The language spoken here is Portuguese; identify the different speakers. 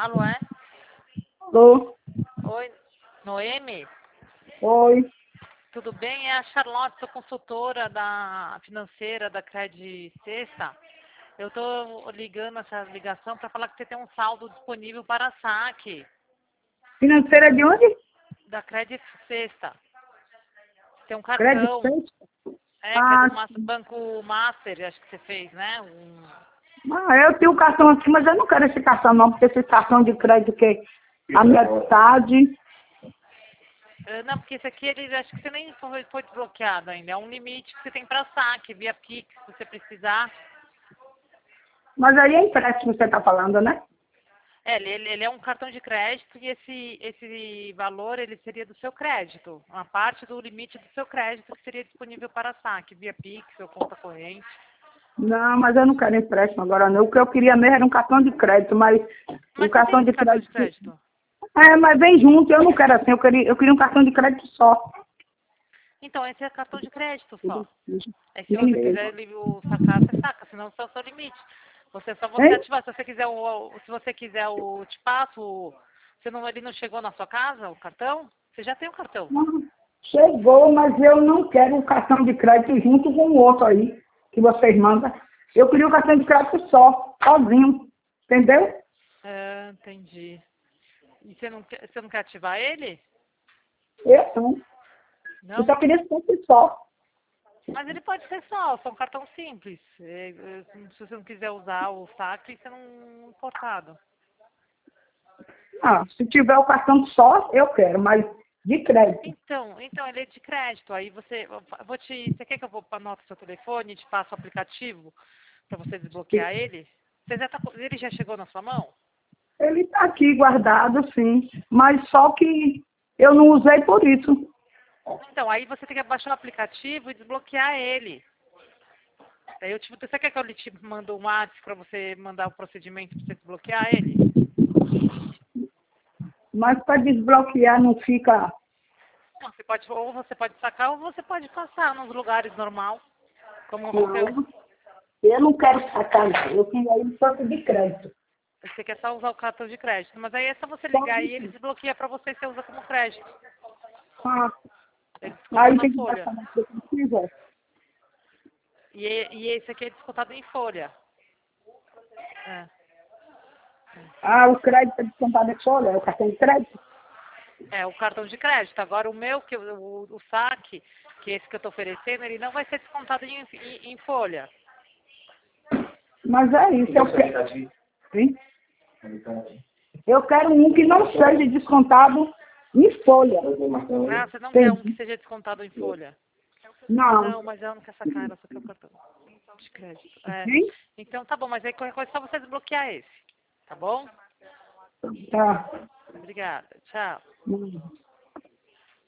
Speaker 1: Alô, é?
Speaker 2: Alô?
Speaker 1: Oi, Noemi?
Speaker 2: Oi.
Speaker 1: Tudo bem? É a Charlotte, sou consultora da financeira da Cred Sexta. Eu estou ligando essa ligação para falar que você tem um saldo disponível para saque
Speaker 2: Financeira de onde?
Speaker 1: da Cred Sexta. Tem um
Speaker 2: Crédito
Speaker 1: cartão,
Speaker 2: Sexta?
Speaker 1: que é
Speaker 2: Ah,
Speaker 1: do Banco Master, acho que você fez, né?
Speaker 2: eu tenho um cartão aqui, mas eu não quero esse cartão não, porque esse cartão de crédito que a metade...
Speaker 1: Não, porque esse aqui, acho que você nem foi desbloqueado ainda. É um limite que você tem para saque, via Pix, se você precisar.
Speaker 2: Mas aí é empréstimo que você está falando, né?
Speaker 1: Ele é um cartão de crédito e esse valor ele seria do seu crédito, uma parte do limite do seu crédito que seria disponível para saque, via Pix ou conta corrente.
Speaker 2: Não, mas eu não quero empréstimo agora não. O que eu queria mesmo era um cartão de crédito, mas o
Speaker 1: Mas você
Speaker 2: cartão
Speaker 1: tem esse
Speaker 2: de
Speaker 1: cartão de
Speaker 2: crédito...
Speaker 1: crédito?
Speaker 2: Mas vem junto, eu não quero assim, eu queria um cartão de crédito só.
Speaker 1: Então, esse é cartão de crédito só. É que se você
Speaker 2: Beleza.
Speaker 1: quiser sacar, você saca, senão é o seu limite. Só você
Speaker 2: Hein?
Speaker 1: ativar, se você quiser te passo, ele não chegou na sua casa, o cartão? Você já tem o cartão.
Speaker 2: Não, chegou, mas eu não quero o cartão de crédito junto com o outro aí, que vocês mandam. Eu queria o cartão de crédito só, sozinho. Entendeu?
Speaker 1: Entendi. E você não quer ativar ele?
Speaker 2: Eu não. Eu
Speaker 1: Não?
Speaker 2: só queria sempre só.
Speaker 1: Mas ele pode ser só um cartão simples. Se você não quiser usar o saque, você não importado.
Speaker 2: Ah, se tiver o cartão só, eu quero, de crédito.
Speaker 1: Então ele é de crédito. Aí você quer que eu vou anotar o seu telefone e te passo o aplicativo para você desbloquear ele? Ele já chegou na sua mão?
Speaker 2: Ele está aqui guardado, sim, mas só que eu não usei por isso.
Speaker 1: Então, aí você tem que baixar o aplicativo e desbloquear ele. Você quer que eu te mande um WhatsApp para você mandar o procedimento para você desbloquear ele?
Speaker 2: Mas para desbloquear não fica...
Speaker 1: Não, ou você pode sacar ou você pode passar nos lugares normal, como aconteceu.
Speaker 2: Não, eu não quero sacar, não. Eu queria ir tanto de crédito.
Speaker 1: Você quer só usar o cartão de crédito, mas aí é só você
Speaker 2: Só
Speaker 1: ligar e ele
Speaker 2: isso.
Speaker 1: desbloqueia para você e você usa como crédito.
Speaker 2: Ah,
Speaker 1: Ele desconta
Speaker 2: aí
Speaker 1: na
Speaker 2: tem que
Speaker 1: folha.
Speaker 2: passar na precisa.
Speaker 1: E esse aqui é descontado em folha. É.
Speaker 2: Ah, o crédito é descontado em folha, é o cartão de crédito?
Speaker 1: É, o cartão de crédito. Agora o meu, o saque, que é esse que eu estou oferecendo, ele não vai ser descontado em folha.
Speaker 2: Mas é isso, eu quero. Hein? Eu quero um que não seja descontado em folha.
Speaker 1: Ah, você não quer um que
Speaker 2: Entendi.
Speaker 1: seja descontado em folha?
Speaker 2: Não.
Speaker 1: Não, mas ela não quer sacar, ela só quer o cartão de crédito. É.
Speaker 2: Hein?
Speaker 1: Então tá bom, mas aí qualquer coisa é só você desbloquear esse. Tá bom?
Speaker 2: Tá.
Speaker 1: Obrigada. Tchau.